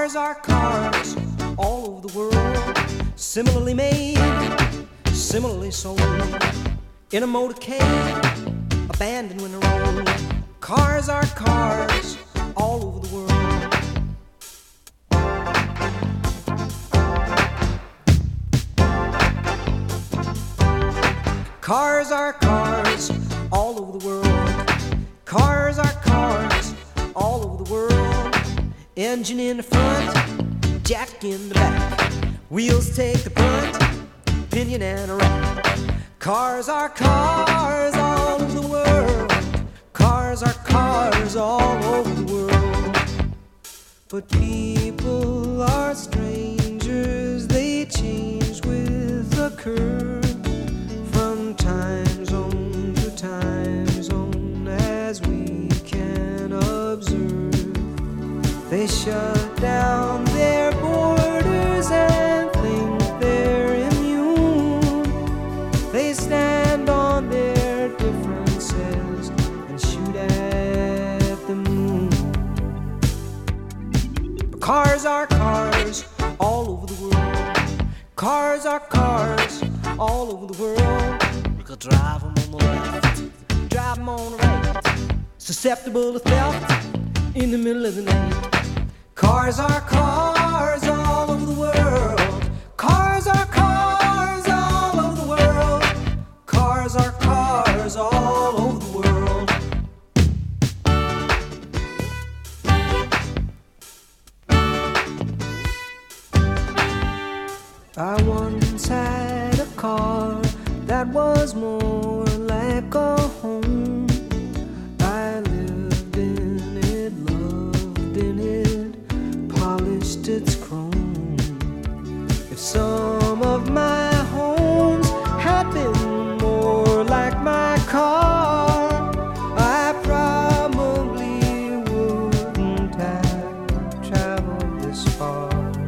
Cars are cars all over the world, similarly made, similarly sold, in a motorcade, abandoned when they're old. Cars are cars all over the world. Cars are cars all over the world. Cars are cars all over the world. Engine in the front, jack in the back. Wheels take the brunt, pinion and a rack. Cars are cars all over the world. Cars are cars all over the world. But people are strangers, they change with the curve. From time zone to time zone, as we can observe, they shut down their borders and think they're immune. They stand on their differences and shoot at the moon. But cars are cars all over the world. Cars are cars all over the world. You could drive them on the left, drive them on the right, susceptible to theft in the middle of the night. Cars are cars all over the world. Cars are cars all over the world. Cars are cars all over the world. I once had a car that was more like a home. I lived in it, loved in it, polished its chrome. If some of my homes had been more like my car, I probably wouldn't have traveled this far.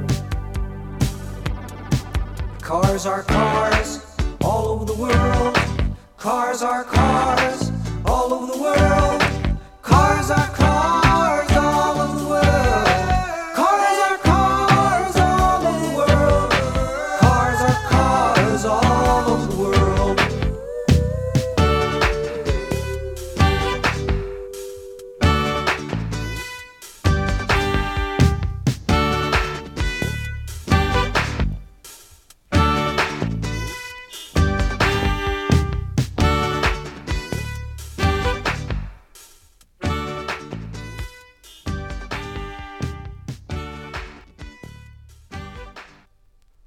Cars are cars all over the world. Cars are cars all over the world.